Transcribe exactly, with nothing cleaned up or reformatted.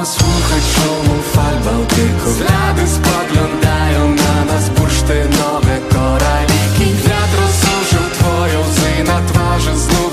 słuchać szumu fal Bałtyku. Ślady spoglądają na nas bursztynowe koraliki. Wiatr rozsuszył twoją łzy, na twarzy znów